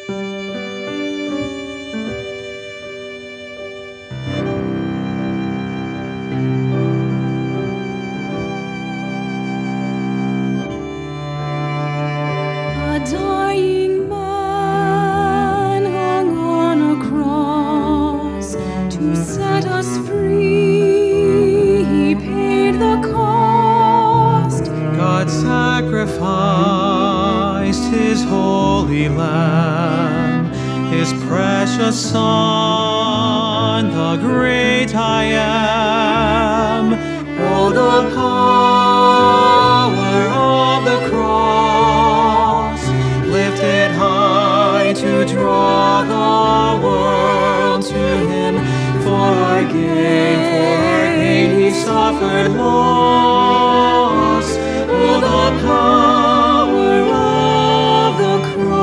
A dying man hung on a cross to set us free. He paid the cost. God sacrificed His holy Lamb, His precious Son, the great I am. Oh, the power of the cross, lifted high to draw the world to Him. For our gain He suffered loss. Oh, the power of the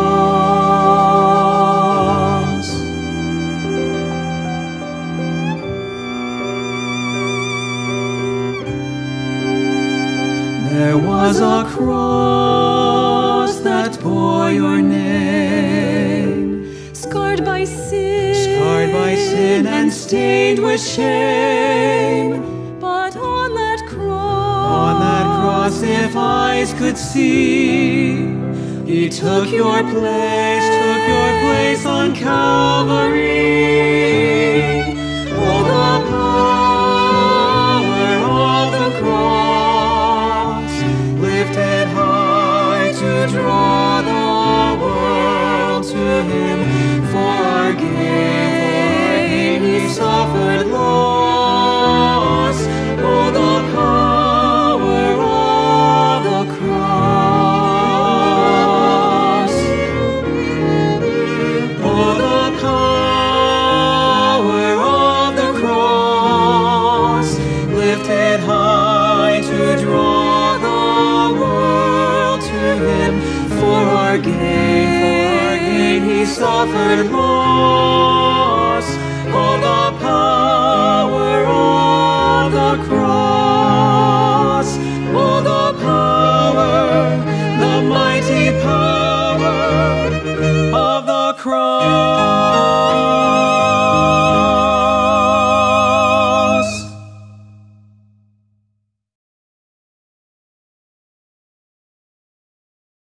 cross. There was a cross that bore your name, Scarred by sin and stained with shame. But on that cross, if eyes could see, He took your place on Calvary. Oh, the power of the cross, lifted high to draw the world to Him. For our gain He suffered loss. Oh, the power of the cross. Oh, the power of the cross, lifted high to draw the world to Him. For our gain He suffered loss. Oh, the power of the cross. Oh, the power, the mighty power of the cross.